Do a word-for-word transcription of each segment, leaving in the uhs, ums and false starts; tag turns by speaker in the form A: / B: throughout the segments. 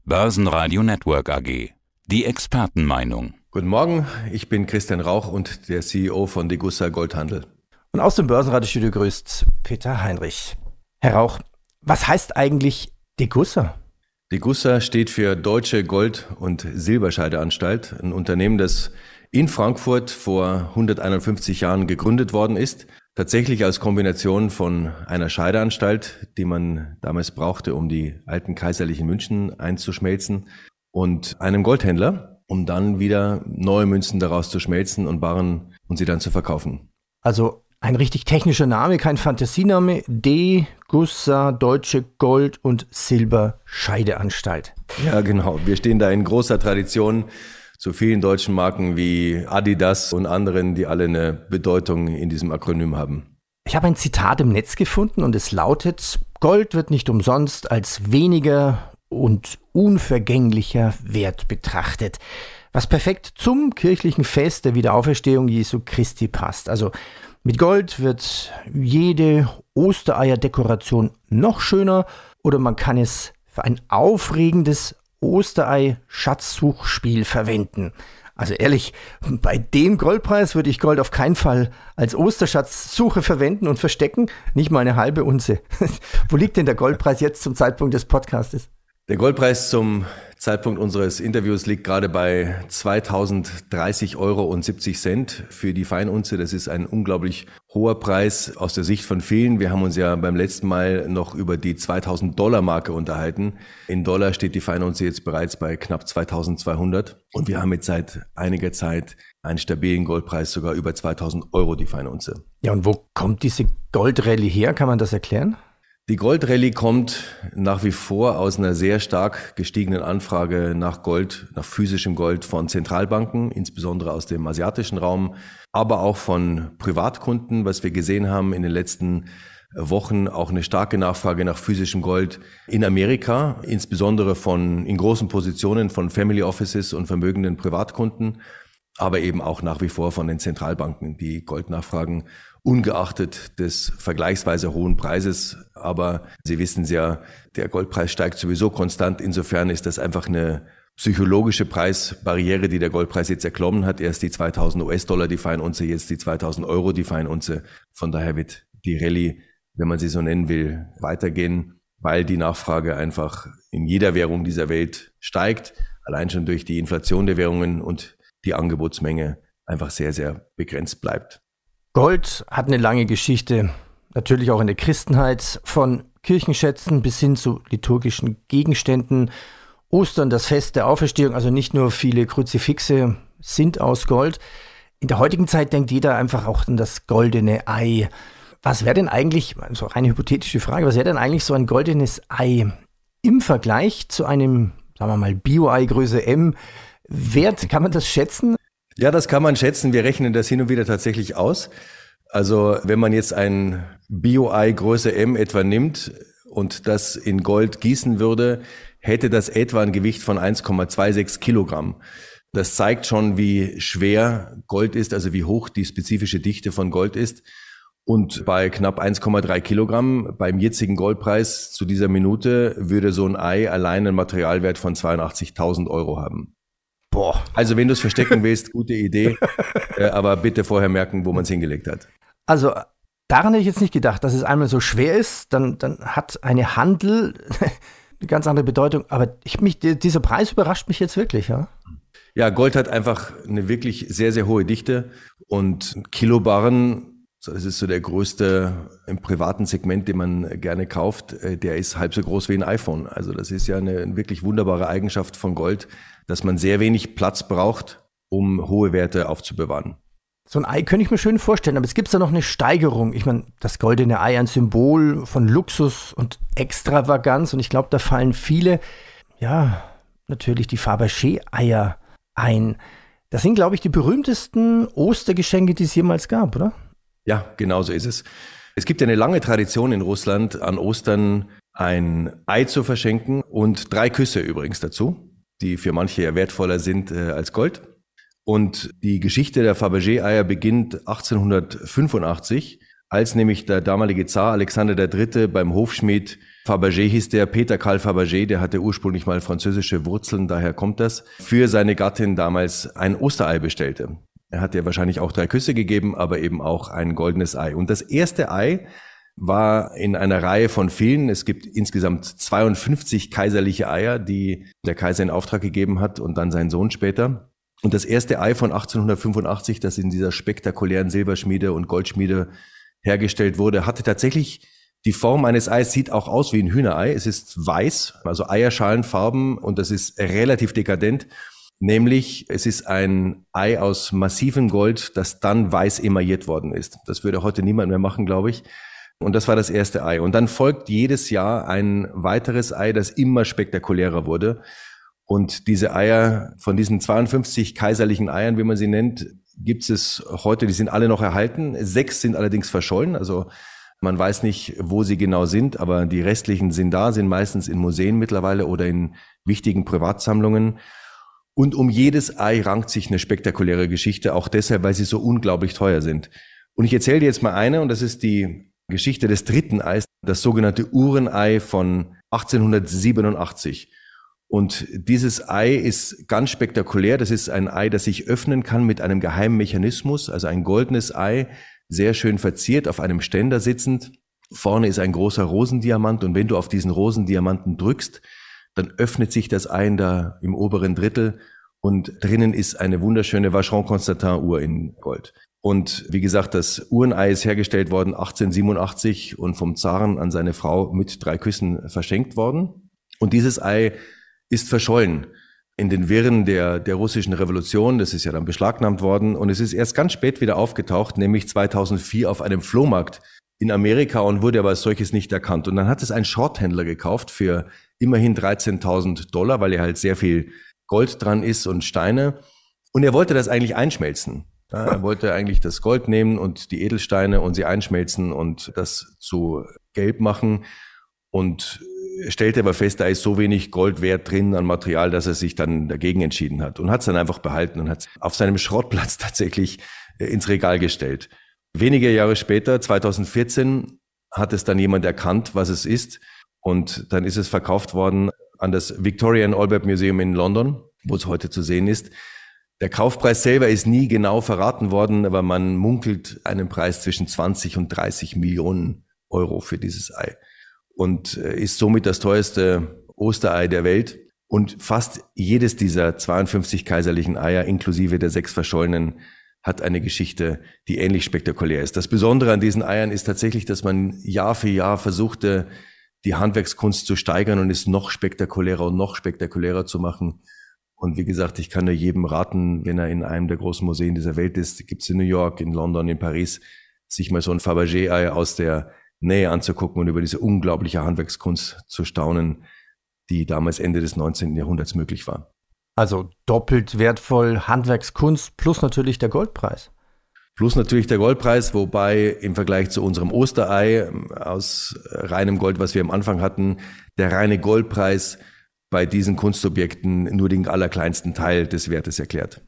A: Börsenradio Network A G. Die Expertenmeinung.
B: Guten Morgen, ich bin Christian Rauch und der C E O von Degussa Goldhandel.
C: Und aus dem Börsenradiostudio grüßt Peter Heinrich. Herr Rauch, was heißt eigentlich Degussa?
B: Degussa steht für Deutsche Gold- und Silberscheideanstalt, ein Unternehmen, das in Frankfurt vor hunderteinundfünfzig Jahren gegründet worden ist. Tatsächlich als Kombination von einer Scheideanstalt, die man damals brauchte, um die alten kaiserlichen Münzen einzuschmelzen, und einem Goldhändler, um dann wieder neue Münzen daraus zu schmelzen und Barren und sie dann zu verkaufen.
C: Also ein richtig technischer Name, kein Fantasiename. Degussa, Deutsche Gold- und Silberscheideanstalt.
B: Ja, genau. Wir stehen da in großer Tradition zu vielen deutschen Marken wie Adidas und anderen, die alle eine Bedeutung in diesem Akronym haben.
C: Ich habe ein Zitat im Netz gefunden und es lautet: Gold wird nicht umsonst als weniger und unvergänglicher Wert betrachtet, was perfekt zum kirchlichen Fest der Wiederauferstehung Jesu Christi passt. Also mit Gold wird jede Ostereier-Dekoration noch schöner oder man kann es für ein aufregendes Osterei-Schatzsuchspiel verwenden. Also ehrlich, bei dem Goldpreis würde ich Gold auf keinen Fall als Osterschatzsuche verwenden und verstecken. Nicht mal eine halbe Unze. Wo liegt denn der Goldpreis jetzt zum Zeitpunkt des Podcastes?
B: Der Goldpreis zum Zeitpunkt unseres Interviews liegt gerade bei zweitausenddreißig Euro und siebzig Cent für die Feinunze. Das ist ein unglaublich hoher Preis aus der Sicht von vielen. Wir haben uns ja beim letzten Mal noch über die zweitausend Dollar Marke unterhalten. In Dollar steht die Feinunze jetzt bereits bei knapp zweitausendzweihundert. Und wir haben jetzt seit einiger Zeit einen stabilen Goldpreis, sogar über zweitausend Euro die Feinunze.
C: Ja, und wo kommt diese Goldrallye her? Kann man das erklären?
B: Die Goldrallye kommt nach wie vor aus einer sehr stark gestiegenen Anfrage nach Gold, nach physischem Gold von Zentralbanken, insbesondere aus dem asiatischen Raum, aber auch von Privatkunden, was wir gesehen haben in den letzten Wochen, auch eine starke Nachfrage nach physischem Gold in Amerika, insbesondere von in großen Positionen von Family Offices und vermögenden Privatkunden, aber eben auch nach wie vor von den Zentralbanken, die Gold nachfragen, ungeachtet des vergleichsweise hohen Preises. Aber Sie wissen es ja, der Goldpreis steigt sowieso konstant. Insofern ist das einfach eine psychologische Preisbarriere, die der Goldpreis jetzt erklommen hat. Erst die zweitausend US-Dollar die Feinunze, jetzt die zweitausend Euro die Feinunze. Von daher wird die Rallye, wenn man sie so nennen will, weitergehen, weil die Nachfrage einfach in jeder Währung dieser Welt steigt. Allein schon durch die Inflation der Währungen und die Angebotsmenge einfach sehr, sehr begrenzt bleibt.
C: Gold hat eine lange Geschichte, natürlich auch in der Christenheit, von Kirchenschätzen bis hin zu liturgischen Gegenständen. Ostern, das Fest der Auferstehung, also nicht nur viele Kruzifixe sind aus Gold. In der heutigen Zeit denkt jeder einfach auch an das goldene Ei. Was wäre denn eigentlich, also reine hypothetische Frage, was wäre denn eigentlich so ein goldenes Ei im Vergleich zu einem, sagen wir mal, Bio-Ei Größe M wert? Kann man das schätzen?
B: Ja, das kann man schätzen. Wir rechnen das hin und wieder tatsächlich aus. Also wenn man jetzt ein Bio-Ei Größe M etwa nimmt und das in Gold gießen würde, hätte das etwa ein Gewicht von eins Komma sechsundzwanzig Kilogramm. Das zeigt schon, wie schwer Gold ist, also wie hoch die spezifische Dichte von Gold ist. Und bei knapp eins Komma drei Kilogramm beim jetzigen Goldpreis zu dieser Minute würde so ein Ei allein einen Materialwert von zweiundachtzigtausend Euro haben.
C: Boah.
B: Also wenn du es verstecken willst, gute Idee, äh, aber bitte vorher merken, wo man es hingelegt hat.
C: Also daran hätte ich jetzt nicht gedacht, dass es einmal so schwer ist, dann, dann hat eine Handel eine ganz andere Bedeutung. Aber ich, mich, dieser Preis überrascht mich jetzt wirklich, ja?
B: Ja, Gold hat einfach eine wirklich sehr, sehr hohe Dichte und Kilobarren, das ist so der größte im privaten Segment, den man gerne kauft, der ist halb so groß wie ein iPhone. Also das ist ja eine wirklich wunderbare Eigenschaft von Gold, dass man sehr wenig Platz braucht, um hohe Werte aufzubewahren.
C: So ein Ei könnte ich mir schön vorstellen, aber es gibt da noch eine Steigerung. Ich meine, das goldene Ei, ein Symbol von Luxus und Extravaganz. Und ich glaube, da fallen viele, ja, natürlich die Fabergé-Eier ein. Das sind, glaube ich, die berühmtesten Ostergeschenke, die es jemals gab, oder?
B: Ja, genau so ist es. Es gibt ja eine lange Tradition in Russland, an Ostern ein Ei zu verschenken und drei Küsse übrigens dazu, die für manche ja wertvoller sind äh, als Gold. Und die Geschichte der Fabergé-Eier beginnt achtzehnhundertfünfundachtzig, als nämlich der damalige Zar Alexander der Dritte beim Hofschmied Fabergé hieß der, Peter Karl Fabergé, der hatte ursprünglich mal französische Wurzeln, daher kommt das, für seine Gattin damals ein Osterei bestellte. Er hat ihr wahrscheinlich auch drei Küsse gegeben, aber eben auch ein goldenes Ei. Und das erste Ei war in einer Reihe von vielen. Es gibt insgesamt zweiundfünfzig kaiserliche Eier, die der Kaiser in Auftrag gegeben hat und dann sein Sohn später. Und das erste Ei von achtzehnhundertfünfundachtzig, das in dieser spektakulären Silberschmiede und Goldschmiede hergestellt wurde, hatte tatsächlich die Form eines Eis, sieht auch aus wie ein Hühnerei. Es ist weiß, also Eierschalenfarben, und das ist relativ dekadent. Nämlich, es ist ein Ei aus massivem Gold, das dann weiß emailliert worden ist. Das würde heute niemand mehr machen, glaube ich. Und das war das erste Ei. Und dann folgt jedes Jahr ein weiteres Ei, das immer spektakulärer wurde. Und diese Eier, von diesen zweiundfünfzig kaiserlichen Eiern, wie man sie nennt, gibt es heute, die sind alle noch erhalten. Sechs sind allerdings verschollen, also man weiß nicht, wo sie genau sind, aber die restlichen sind da, sind meistens in Museen mittlerweile oder in wichtigen Privatsammlungen. Und um jedes Ei rankt sich eine spektakuläre Geschichte, auch deshalb, weil sie so unglaublich teuer sind. Und ich erzähle dir jetzt mal eine, und das ist die Geschichte des dritten Eis, das sogenannte Uhrenei von achtzehnhundertsiebenundachtzig. Und dieses Ei ist ganz spektakulär. Das ist ein Ei, das sich öffnen kann mit einem geheimen Mechanismus, also ein goldenes Ei, sehr schön verziert, auf einem Ständer sitzend. Vorne ist ein großer Rosendiamant, und wenn du auf diesen Rosendiamanten drückst, dann öffnet sich das Ei da im oberen Drittel, und drinnen ist eine wunderschöne Vacheron Constantin Uhr in Gold. Und wie gesagt, das Uhrenei ist hergestellt worden achtzehnhundertsiebenundachtzig und vom Zaren an seine Frau mit drei Küssen verschenkt worden. Und dieses Ei ist verschollen in den Wirren der, der russischen Revolution. Das ist ja dann beschlagnahmt worden, und es ist erst ganz spät wieder aufgetaucht, nämlich zweitausendvier auf einem Flohmarkt in Amerika, und wurde aber als solches nicht erkannt. Und dann hat es ein Schrotthändler gekauft für immerhin dreizehntausend Dollar, weil er halt sehr viel Gold dran ist und Steine. Und er wollte das eigentlich einschmelzen. Ja, er wollte eigentlich das Gold nehmen und die Edelsteine und sie einschmelzen und das zu Gelb machen. Und stellte aber fest, da ist so wenig Gold wert drin an Material, dass er sich dann dagegen entschieden hat und hat es dann einfach behalten und hat es auf seinem Schrottplatz tatsächlich ins Regal gestellt. Wenige Jahre später, zweitausendvierzehn, hat es dann jemand erkannt, was es ist, und dann ist es verkauft worden an das Victoria and Albert Museum in London, wo es heute zu sehen ist. Der Kaufpreis selber ist nie genau verraten worden, aber man munkelt einen Preis zwischen zwanzig und dreißig Millionen Euro für dieses Ei. Und ist somit das teuerste Osterei der Welt. Und fast jedes dieser zweiundfünfzig kaiserlichen Eier, inklusive der sechs verschollenen, hat eine Geschichte, die ähnlich spektakulär ist. Das Besondere an diesen Eiern ist tatsächlich, dass man Jahr für Jahr versuchte, die Handwerkskunst zu steigern und es noch spektakulärer und noch spektakulärer zu machen. Und wie gesagt, ich kann nur jedem raten, wenn er in einem der großen Museen dieser Welt ist, gibt es in New York, in London, in Paris, sich mal so ein Fabergé-Ei aus der Nähe anzugucken und über diese unglaubliche Handwerkskunst zu staunen, die damals Ende des neunzehnten Jahrhunderts möglich war.
C: Also doppelt wertvoll Handwerkskunst plus natürlich der Goldpreis.
B: Plus natürlich der Goldpreis, wobei im Vergleich zu unserem Osterei aus reinem Gold, was wir am Anfang hatten, der reine Goldpreis bei diesen Kunstobjekten nur den allerkleinsten Teil des Wertes erklärt.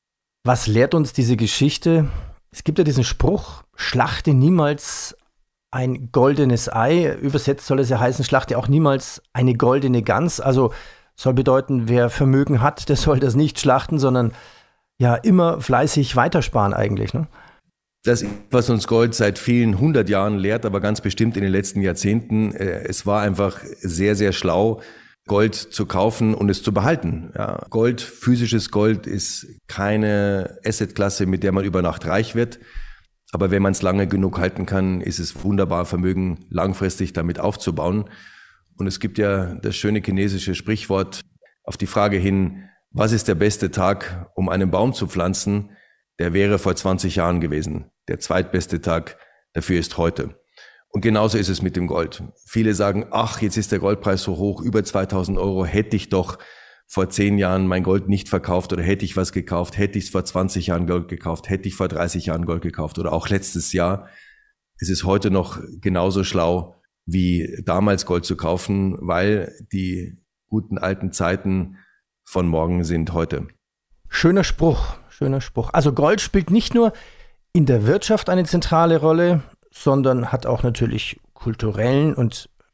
C: Was lehrt uns diese Geschichte? Es gibt ja diesen Spruch, schlachte niemals ein goldenes Ei. Übersetzt soll es ja heißen, schlachte auch niemals eine goldene Gans. Also soll bedeuten, wer Vermögen hat, der soll das nicht schlachten, sondern ja immer fleißig weitersparen eigentlich, ne?
B: Das ist, was uns Gold seit vielen hundert Jahren lehrt, aber ganz bestimmt in den letzten Jahrzehnten. Es war einfach sehr, sehr schlau, Gold zu kaufen und es zu behalten. Ja, Gold, physisches Gold ist keine Assetklasse, mit der man über Nacht reich wird. Aber wenn man es lange genug halten kann, ist es wunderbar, Vermögen langfristig damit aufzubauen. Und es gibt ja das schöne chinesische Sprichwort auf die Frage hin, was ist der beste Tag, um einen Baum zu pflanzen? Der wäre vor zwanzig Jahren gewesen. Der zweitbeste Tag dafür ist heute. Und genauso ist es mit dem Gold. Viele sagen, ach, jetzt ist der Goldpreis so hoch, über zweitausend Euro, hätte ich doch vor zehn Jahren mein Gold nicht verkauft oder hätte ich was gekauft, hätte ich es vor zwanzig Jahren Gold gekauft, hätte ich vor dreißig Jahren Gold gekauft oder auch letztes Jahr. Es ist heute noch genauso schlau, wie damals Gold zu kaufen, weil die guten alten Zeiten von morgen sind heute.
C: Schöner Spruch, schöner Spruch. Also Gold spielt nicht nur in der Wirtschaft eine zentrale Rolle, sondern hat auch natürlich kulturellen und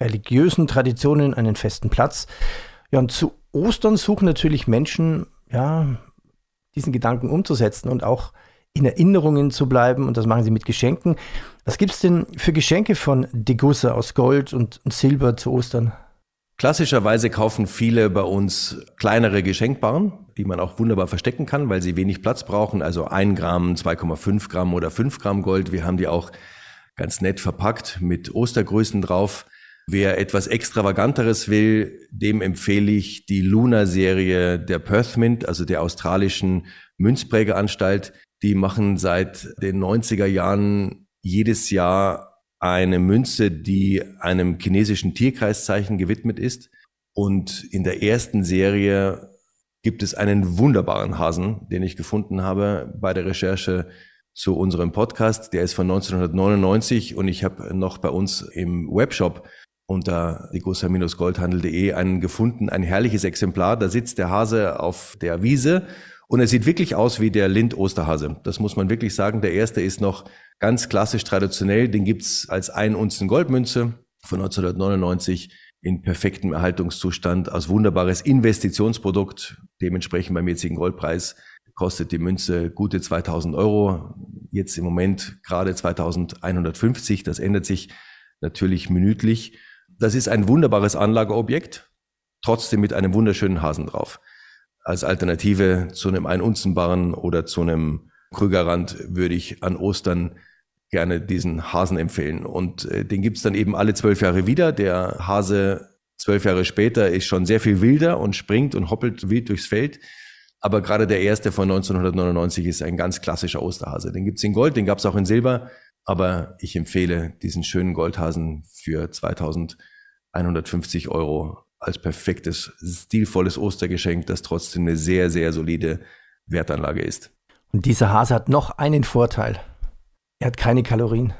C: religiösen Traditionen einen festen Platz. Ja, und zu Ostern suchen natürlich Menschen, ja, diesen Gedanken umzusetzen und auch in Erinnerungen zu bleiben. Und das machen sie mit Geschenken. Was gibt es denn für Geschenke von Degussa aus Gold und Silber zu Ostern?
B: Klassischerweise kaufen viele bei uns kleinere Geschenkbarren, die man auch wunderbar verstecken kann, weil sie wenig Platz brauchen. Also ein Gramm, zwei Komma fünf Gramm oder fünf Gramm Gold. Wir haben die auch ganz nett verpackt mit Ostergrößen drauf. Wer etwas Extravaganteres will, dem empfehle ich die Luna-Serie der Perth Mint, also der australischen Münzprägeanstalt. Die machen seit den neunziger Jahren jedes Jahr eine Münze, die einem chinesischen Tierkreiszeichen gewidmet ist. Und in der ersten Serie gibt es einen wunderbaren Hasen, den ich gefunden habe bei der Recherche zu unserem Podcast. Der ist von neunzehnhundertneunundneunzig und ich habe noch bei uns im Webshop unter degussa Bindestrich goldhandel punkt de einen gefunden, ein herrliches Exemplar. Da sitzt der Hase auf der Wiese und er sieht wirklich aus wie der Lind-Osterhase. Das muss man wirklich sagen. Der erste ist noch ganz klassisch traditionell. Den gibt's als ein Unzen Goldmünze von neunzehnhundertneunundneunzig in perfektem Erhaltungszustand. Als wunderbares Investitionsprodukt. Dementsprechend beim jetzigen Goldpreis kostet die Münze gute zweitausend Euro. Jetzt im Moment gerade zweitausendeinhundertfünfzig. Das ändert sich natürlich minütlich. Das ist ein wunderbares Anlageobjekt, trotzdem mit einem wunderschönen Hasen drauf. Als Alternative zu einem Ein-Unzen-Barren oder zu einem Krügerrand würde ich an Ostern gerne diesen Hasen empfehlen. Und äh, den gibt's dann eben alle zwölf Jahre wieder. Der Hase zwölf Jahre später ist schon sehr viel wilder und springt und hoppelt wild durchs Feld. Aber gerade der erste von neunzehnhundertneunundneunzig ist ein ganz klassischer Osterhase. Den gibt's in Gold, den gab's auch in Silber. Aber ich empfehle diesen schönen Goldhasen für zweitausendeinhundertfünfzig Euro als perfektes, stilvolles Ostergeschenk, das trotzdem eine sehr, sehr solide Wertanlage ist.
C: Und dieser Hase hat noch einen Vorteil. Er hat keine Kalorien.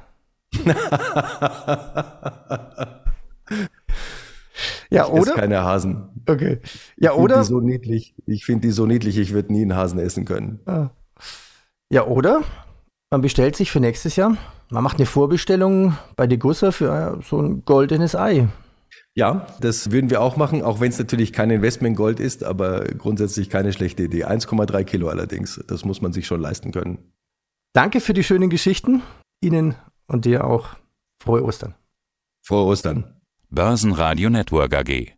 C: Ja,
B: ich
C: oder?
B: esse keine Hasen.
C: Okay. Ja,
B: ich
C: oder?
B: Die so niedlich. Ich finde die so niedlich, ich würde nie einen Hasen essen können.
C: Ah. Ja, oder? Man bestellt sich für nächstes Jahr, man macht eine Vorbestellung bei Degussa für so ein goldenes Ei.
B: Ja, das würden wir auch machen, auch wenn es natürlich kein Investmentgold ist, aber grundsätzlich keine schlechte Idee. eins Komma drei Kilo allerdings, das muss man sich schon leisten können.
C: Danke für die schönen Geschichten. Ihnen und dir auch frohe Ostern.
B: Frohe Ostern.
A: Börsenradio Network A G.